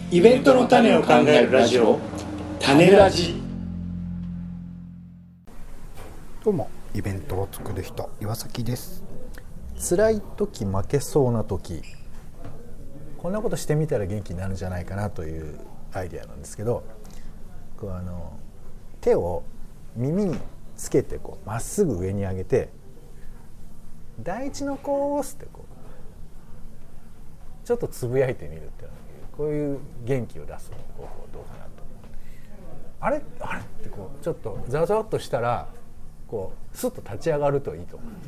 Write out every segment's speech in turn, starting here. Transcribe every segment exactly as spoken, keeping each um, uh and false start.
イベントの種を考えるラジオ、種ラジ。 どうも、イベントを作る人、岩崎です。 辛い時、負けそうな時、こんなことしてみたら元気になるんじゃないかなというアイデアなんですけど、こうあの手を耳につけてこうまっすぐ上に上げて、第一のコースってこうちょっとつぶやいてみるっていう、こういう元気を出す方法どうかなと。あれあれってこうちょっとざわざわっとしたらこうスッと立ち上がるといいと思う。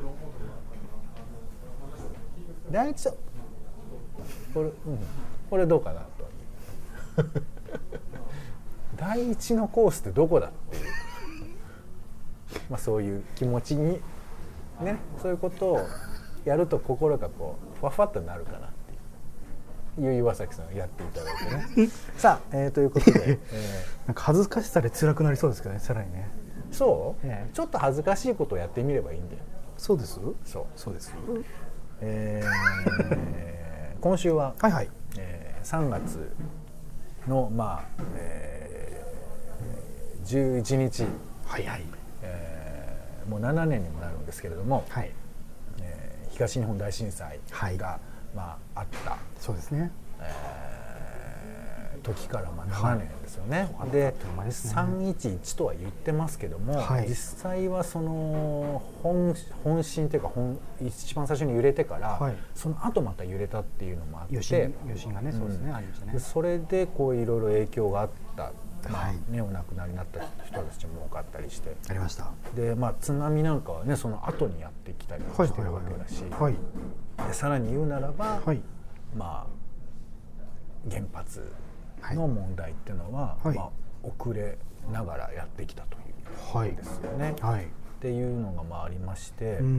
第一これ、うん、これどうかなと第一のコースってどこだっていう、まあ、そういう気持ちにね、そういうことをやると心がこうふわふわっとなるかなっていう岩崎さんやっていただいてねさあ、えー、ということで、 えー、なんか恥ずかしさで辛くなりそうですけどね、さらにね。 そう、 えー、 ちょっと恥ずかしいことをやってみればいいんだよ。 そうですそうそうです、 えー、今週は、 はいはい、 えー、さんがつの、まあえー、じゅういちにち、 はいはい、 えー、もうななねんにもなるんですけれども、 はい、 えー、東日本大震災が、 はい、 まあ、あった、 そうですね、 えー、時からまあななねんですよね。 はい、 で、さんいちいちとは言ってますけども、はい、実際はその 本, 本震というか本一番最初に揺れてから、はい、その後また揺れたっていうのもあって、余震、 余震がね、そうですね、うん、ありましたね。 それでこういろいろ影響があった。まあね、お亡くなりになった人たちも多かったりしてありました。 で、まあ、津波なんかはねその後にやってきたりもしてるわけだし、 はいはい、 でさらに言うならば、はい、まあ原発の問題っていうのは、はい、まあ、遅れながらやってきたということですよね、はいはい、っていうのがまあありまして、うん、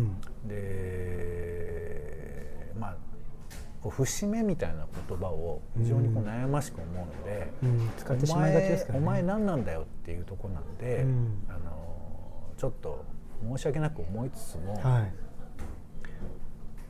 でまあ節目みたいな言葉を非常にこう悩ましく思うので、うん、使ってしまいがちですからね。お前何なんだよっていうところなんで、うん、あのちょっと申し訳なく思いつつも、はい、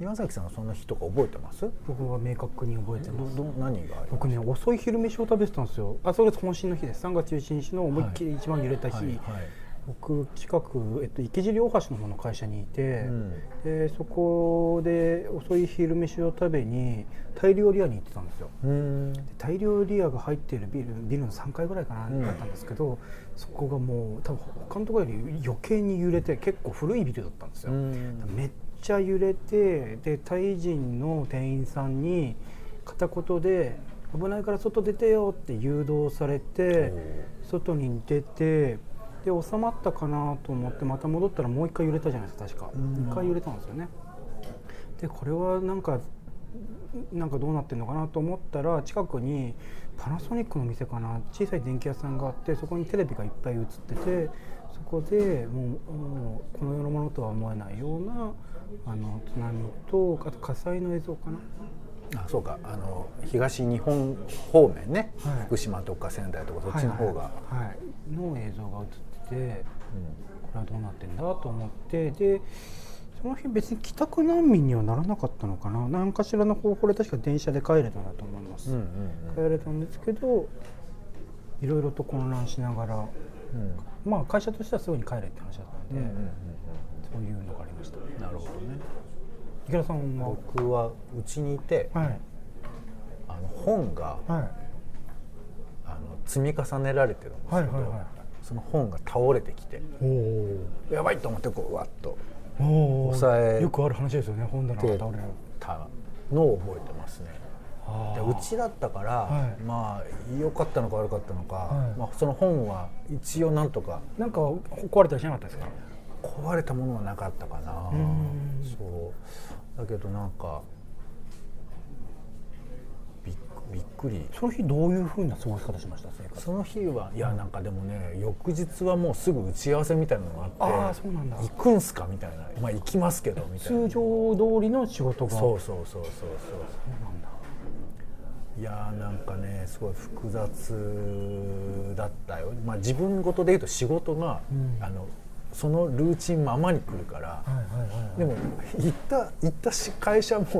岩崎さんはその日とか覚えてます？ 僕は明確に覚えてます。 どど何があります？ 僕ね、遅い昼飯を食べてたんですよ。あ、それが本震の日です。さんがつじゅういちにちの思いっきり一番揺れた日、はいはいはい、僕近く、えっと、池尻大橋の方の会社にいて、うん、でそこで遅い昼飯を食べにタイ料理屋に行ってたんですよ。うんでタイ料理屋が入っているビル、ビルのさんかいぐらいかな、うん、だったんですけど、そこがもう多分他のところより余計に揺れて、結構古いビルだったんですよ。うん、めっちゃ揺れて、でタイ人の店員さんに片言で危ないから外出てよって誘導されて、外に出て、で収まったかなと思ってまた戻ったらもう一回揺れたじゃないですか、確か。にかい揺れたんですよね。でこれはなんかなんかどうなってるのかなと思ったら、近くにパナソニックの店かな、小さい電気屋さんがあって、そこにテレビがいっぱい映ってて、そこでもう、もうこの世のものとは思えないようなあの津波と、あと火災の映像かな。 あ、そうか、あの東日本方面ね、はい、福島とか仙台とかそっちの方が、 はいはいはい、の映像が映ってて、うん、これはどうなってんだと思って、でその日別に帰宅難民にはならなかったのかな、何かしらの方法で確か電車で帰れたんだと思います、うんうんうん、帰れたんですけど、いろいろと混乱しながら、うん、まあ会社としてはすぐに帰れって話だったんで、うんうんうんうん、そういうのがありましたね。 なるほどね。 池田さんは？ 僕はうちにいて、はい、あの本が、はい、あの積み重ねられてるんですけど、はいはいはい、その本が倒れてきて、おやばいと思ってこうわっと押さえよくある話ですよね、本棚が倒れるたのを覚えてますね。でうちだったから、はい、まあ良かったのか悪かったのか、はい、まあ、その本は一応なんとかなんか壊れたりしなかったですか？ 壊れたものはなかったかな。そうだけどなんかび っ, びっくり。 その日どういう風な過ごし方しました？ その日はいやなんかでもね、翌日はもうすぐ打ち合わせみたいなのがあって、 ああそうなんだ、 行くんすかみたいな、まあ行きますけどみたいな、 通常通りの仕事が。 そうそうそうそうそうそうなんだ。いやーなんかねすごい複雑だったよ。まあ自分事で言うと仕事が、うん、あのそのルーチンままに来るから、はいはいはいはい、でも行った行った会社も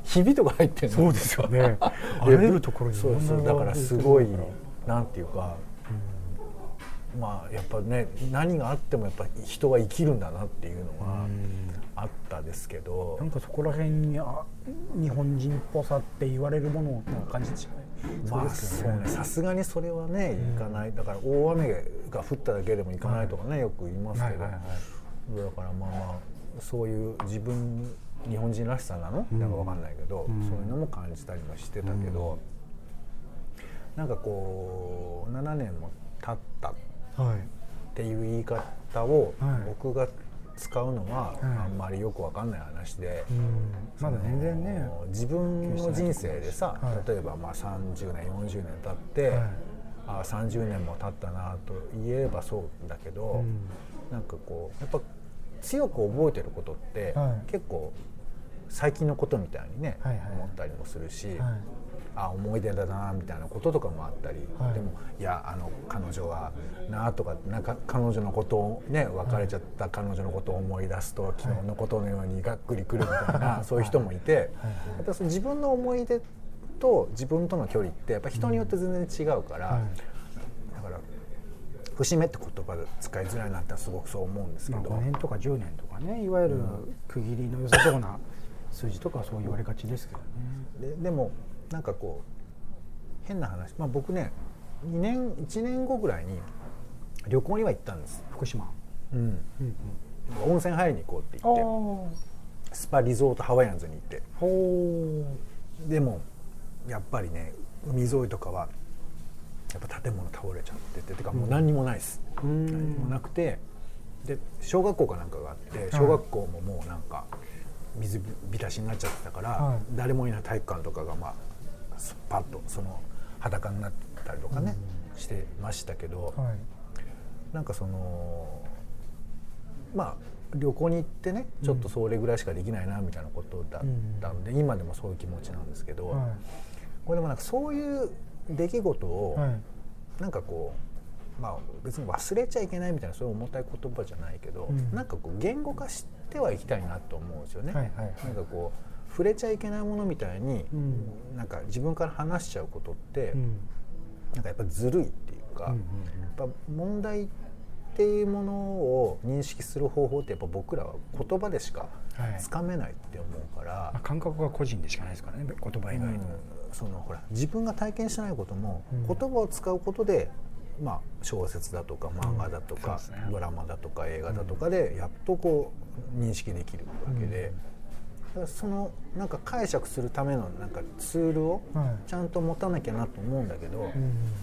ひびとか入ってるの。 そうですよね。あらゆるところにそうそう、だからすごいなんていうか、うん、まあやっぱね何があってもやっぱ人は生きるんだなっていうのはあったですけど、 なんかそこら辺にあ日本人っぽさって言われるものを感じてしまう。 まあそうね、さすがにそれはねいかない。だから大雨が降っただけでもいかないとかね、よく言いますけど、だからまあまあそういう自分日本人らしさなの、うん、なんかわかんないけど、うん、そういうのも感じたりもしてたけど、うん、なんかこうななねんも経ったっていう言い方を僕が使うのはあんまりよくわかんない話で、うん、まだ全然ね自分の人生でさ、はい、例えばまあさんじゅうねんよんじゅうねん経って、はい、あさんじゅうねんも経ったなと言えばそうだけど、うん、なんかこうやっぱ強く覚えてることって、はい、結構最近のことみたいにね、はいはい、思ったりもするし、はい、あ思い出だなみたいなこととかもあったり、はい、でもいやあの彼女はなとか、なんか彼女のことをね別れちゃった彼女のことを思い出すと、はい、昨日のことのようにがっくりくるみたいな、はい、そういう人もいて、はいはい、やっぱその自分の思い出と自分との距離ってやっぱ人によって全然違うから、はい、だから節目って言葉で使いづらいなってすごくそう思うんですけど、まあ、ごねんとかじゅうねんとかね、いわゆる区切りの良さそうな数字とかそう言われがちですけどね。で, でもなんかこう変な話、まあ、僕ねにねんいちねんごぐらいに旅行には行ったんです。福島、うんうんうん、温泉入りに行こうって言ってスパリゾートハワイアンズに行って、ほでもやっぱりね海沿いとかはやっぱ建物倒れちゃってて、てかもう何にもないです、うん、何にもなくて、で小学校かなんかがあって、小学校ももうなんか水浸しになっちゃってたから、はい、誰もいない体育館とかがまあスパッとその裸になったりとかね、うん、してましたけど、はい、なんかそのまあ旅行に行ってねちょっとそれぐらいしかできないなみたいなことだったんで、うん、今でもそういう気持ちなんですけど、はい、これでもなんかそういう出来事を、はい、なんかこうまあ別に忘れちゃいけないみたいなそういう重たい言葉じゃないけど、うん、なんかこう言語化してはいきたいなと思うんですよね、はいはいはい、なんかこう触れちゃいけないものみたいに、うん、なんか自分から話しちゃうことって、うん、なんかやっぱずるいっていうか、うんうんうん、やっぱ問題っていうものを認識する方法ってやっぱ僕らは言葉でしかつかめないって思うから、はい、感覚が個人でしかないですからね、言葉以外の、うん、そのほら自分が体験してないことも、うん、言葉を使うことでまあ、小説だとか漫画だとか、うんね、ドラマだとか映画だとかでやっとこう認識できるわけで、うん、だからそのなんか解釈するためのなんかツールをちゃんと持たなきゃなと思うんだけど、はい、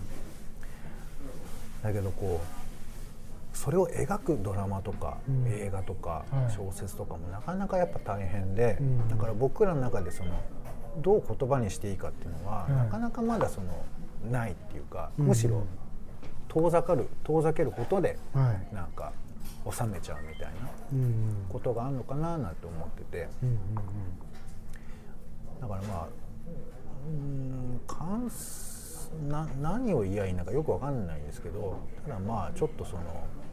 だけどこうそれを描くドラマとか、うん、映画とか、はい、小説とかもなかなかやっぱ大変で、うん、だから僕らの中でそのどう言葉にしていいかっていうのは、はい、なかなかまだそのないっていうか、むしろ遠ざかる遠ざけることでなんか収めちゃうみたいなことがあるのかななんて思ってて、だからまあうん関な何を言いやいいのかよくわかんないんですけど、ただまあちょっとその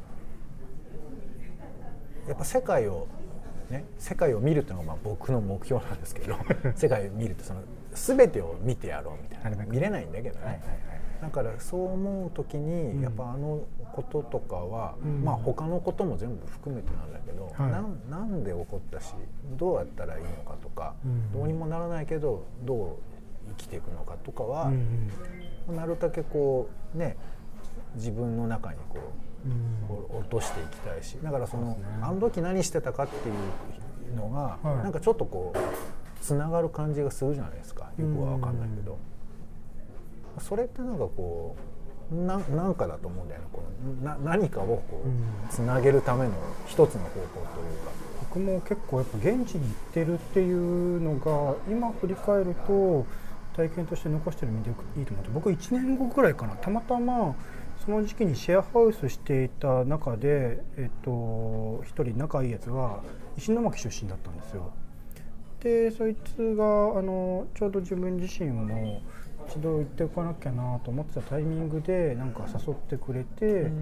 やっぱ世界をね世界を見るっていうのがまあ僕の目標なんですけど世界を見るってその全てを見てやろうみたいな見れないんだけどね、はいはいはい、だからそう思う時にやっぱあのこととかは、うん、まあ他のことも全部含めてなんだけど、はい、な, なんで起こったしどうやったらいいのかとか、うん、どうにもならないけどどう生きていくのかとかは、うん、なるだけこうね自分の中にこう、うん、こう落としていきたいし、だからその、ね、あの時何してたかっていうのが、はい、なんかちょっとこうつながる感じがするじゃないですか。よくは分かんないけど、うん、それってなんかこう な, なんかだと思うんだよね。このな何かをこうつなげるための一つの方法というか、 僕も結構やっぱ現地に行ってるっていうのが今振り返ると体験として残してる意味でいいと思って、僕いちねんごぐらいかな、たまたまその時期にシェアハウスしていた中で、えっと、一人仲いいやつが石巻出身だったんですよ。でそいつがあのちょうど自分自身も一度行っておかなきゃなと思ってたタイミングでなんか誘ってくれて、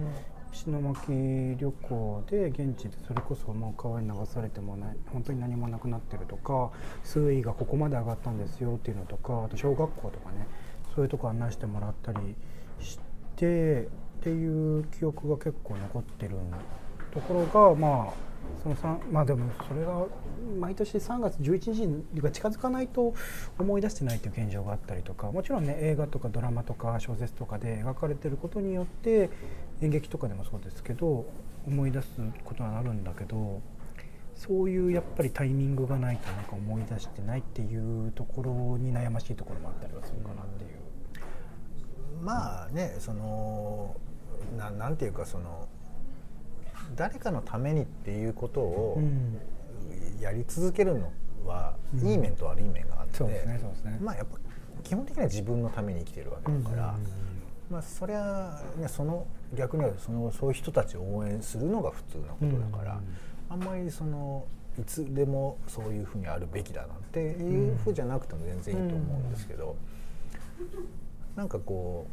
石巻旅行で現地でそれこそもう川に流されてもない本当に何もなくなってるとか、水位がここまで上がったんですよっていうのとか、あと小学校とかね、そういうとこ案内してもらったりしてっていう記憶が結構残ってるところが、まあそのさまあでもそれが毎年さんがつじゅういちにちが近づかないと思い出してないという現状があったりとか、もちろんね映画とかドラマとか小説とかで描かれてることによって演劇とかでもそうですけど思い出すことはあるんだけど、そういうやっぱりタイミングがないとなんか思い出してないっていうところに悩ましいところもあったりはするかなっていう。 まあね、その な, なんていうかその誰かのためにっていうことをやり続けるのは、うん、いい面と悪い面があって、そうですね、そうですね。まあやっぱ基本的には自分のために生きてるわけだから、うんうんうん、まあそれは、ね、その逆にはそのそういう人たちを応援するのが普通のことだから、うんうん、あんまりそのいつでもそういうふうにあるべきだなんていうふうじゃなくても全然いいと思うんですけど、うんうん、なんかこ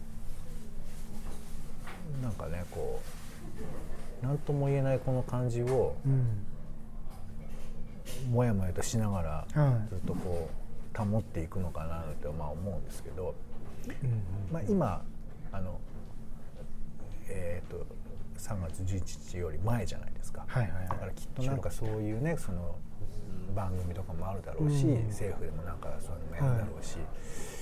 うなんかねこう何とも言えないこの感じを、うん、もやもやとしながらずっとこう保っていくのかなってまあ思うんですけど、うんうんまあ、今あの、えー、とさんがつじゅういちにちより前じゃないですか、はいはいはい、だからきっとなんかそういうねその番組とかもあるだろうし、うん、政府でもなんかそういうのもやるだろうし、はい、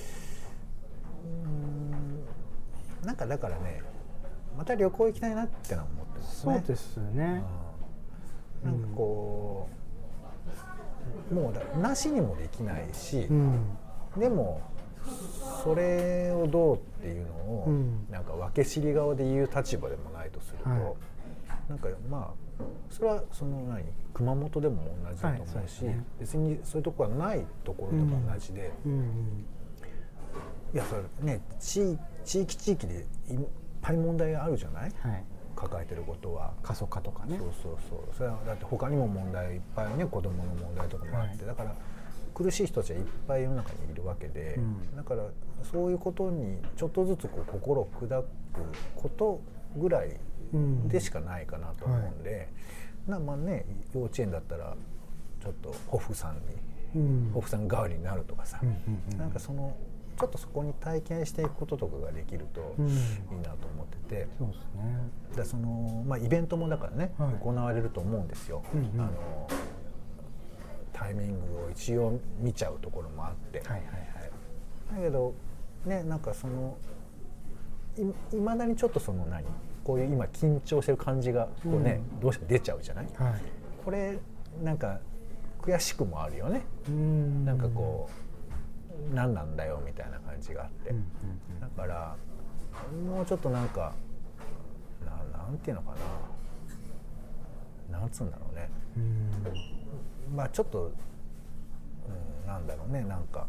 うーんなんかだからねまた旅行行きたいなってのは思ってますね。 そうですね、 うん、なんかこう、うん、もうだなしにもできないし、うん、でもそれをどうっていうのを、うん、なんか分け知り側で言う立場でもないとすると、はい、なんかまあそれはその何熊本でも同じだと思うし、はいね、別にそういうところがないところとか同じで、うんうんうん、いやそれね地域地域でいっぱい問題があるじゃない、はい、抱えてることは過疎化とかね、 そうそうそう、それはだって他にも問題いっぱいね、子どもの問題とかもあって、はい、だから苦しい人たちはいっぱい世の中にいるわけで、うん、だからそういうことにちょっとずつこう心を砕くことぐらいでしかないかなと思うんで、うんはい、なまあね幼稚園だったらちょっと保父さんに、うん、保父さん代わりになるとかさ、うんうんうん、なんかそのちょっとそこに体験していくこととかができるといいなと思ってて、 うん、そうですね。 だその、まあ、イベントもだからね、はい、行われると思うんですよ、うんうん、あのタイミングを一応見ちゃうところもあって、はいはいはい、だけどねなんかその い, いまだにちょっとその何こういう今緊張してる感じがこう、ねうん、どうしても出ちゃうじゃない、はい、これなんか悔しくもあるよね、うんなんかこう何なんだよみたいな感じがあって、うんうんうん、だからもうちょっとなんか な, なんていうのかななんつうんだろうね、うんまあちょっと、うん、なんだろうねなんか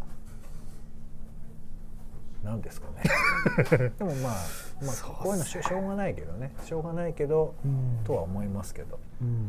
なんですかねでもまあ、まあ、こういうのしょうがないけどねしょうがないけど、うん、とは思いますけど、うんうんうん、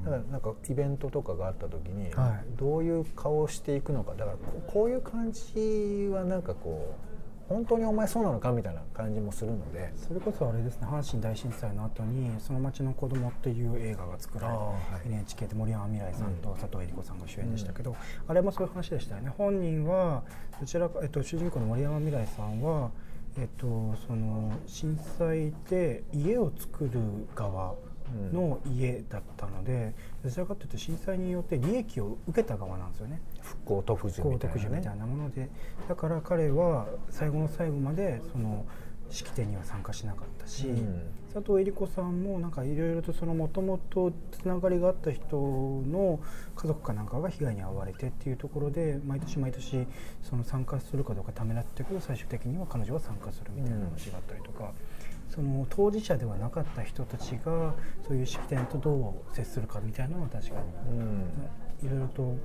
だからなんかイベントとかがあった時に、はい、どういう顔をしていくのかだから こ, こういう感じはなんかこう本当にお前そうなのかみたいな感じもするので、 それこそあれですね阪神大震災の後にその町の子供っていう映画が作られ、はい、エヌエイチケー で森山未來さんと佐藤恵理子さんが主演でしたけど、うん、あれもそういう話でしたよね。本人はどちらか、えっと、主人公の森山未来さんは、えっと、その震災で家を作る側の家だったので、うん、どちらかというと震災によって利益を受けた側なんですよね。 復興特需みたいな、ね、 みたいなもので、だから彼は最後の最後までその式典には参加しなかったし、うん、佐藤恵理子さんもなんかいろいろとそのもともとつながりがあった人の家族かなんかが被害に遭われてっていうところで毎年毎年その参加するかどうかためらってくる最終的には彼女は参加するみたいな話があったりとか、うん、その当事者ではなかった人たちがそういう式典とどう接するかみたいなのは確かにいろいろと、うん、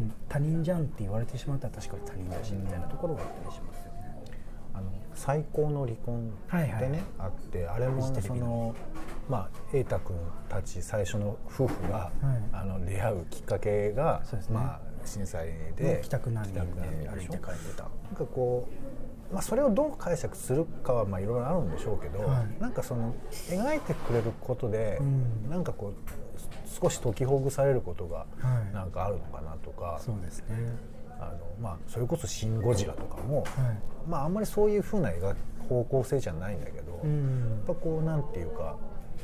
他人じゃんって言われてしまったら確かに他人だしみたいなところがあったりしますよね。 あの最高の離婚ってね、はいはい、あってあれもそのまあ瑛太君たち最初の夫婦が、はい、あの出会うきっかけが、ねまあ、震災で帰宅難民で歩いて帰ってた。 なんかこまあ、それをどう解釈するかはまあいろいろあるんでしょうけど、はい、なんかその描いてくれることで、うん、なんかこう少し解きほぐされることがなんかあるのかなとか、 はい、そうですね、 あのまあ、それこそシン・ゴジラとかも、はい、まあ、あんまりそういう風な描く方向性じゃないんだけど、うん、やっぱこうなんていうか、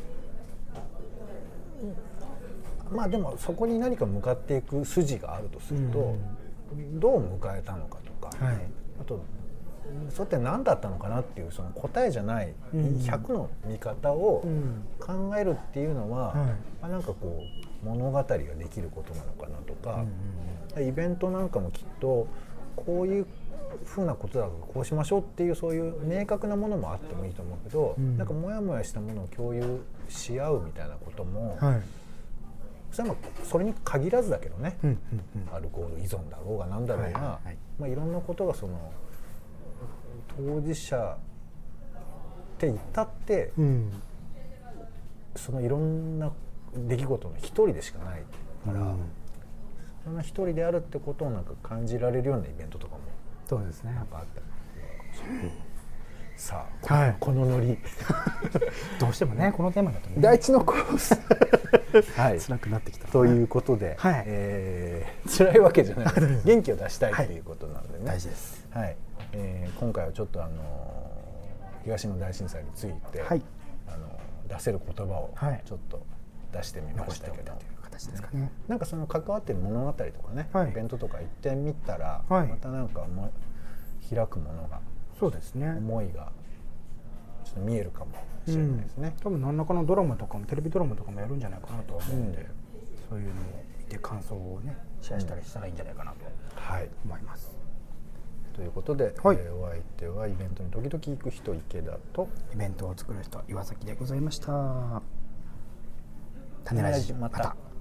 まあでもそこに何か向かっていく筋があるとすると、うん、どう迎えたのかとか、はい、あとそれって何だったのかなっていうその答えじゃないひゃくの見方を考えるっていうのは、うん、まあ、なんかこう物語ができることなのかなとか、うん、イベントなんかもきっとこういう風なことだからこうしましょうっていうそういう明確なものもあってもいいと思うけど、うん、なんかモヤモヤしたものを共有し合うみたいなことも、はい、それはそれに限らずだけどね、うんうんうん、アルコール依存だろうがなんだろうが、はいはいはい、まあ、いろんなことがその当事者って言ったって、うん、そのいろんな出来事の一人でしかないから、うん、そんな一人であるってことをなんか感じられるようなイベントとかもそうですね、 なんかあったりするかもしれない、うん、さあ、はい、このノリどうしてもねこのテーマだとね第一のコースはい、辛くなってきたということで、はい、えー、辛いわけじゃない元気を出したいということなのでね、 はい、大事です、 はい、えー、今回はちょっとあの東日本大震災について、はい、あの出せる言葉をちょっと出してみましたけど、はい、 形ですかね、 なんかその関わっている物語とかね、はい、イベントとか行ってみたら、はい、またなんかも開くものが、 そうですね、 思いがちょっと見えるかもしれないですね、 うん、多分何らかのドラマとかもテレビドラマとかもやるんじゃないかなと思うんで、うん、そういうのを見て感想をねシェアしたりしたらいいんじゃないかなと思います、 うん、ということで、はい、えー、お相手はイベントに時々行く人池田とイベントを作る人岩崎でございました。種ラジまた。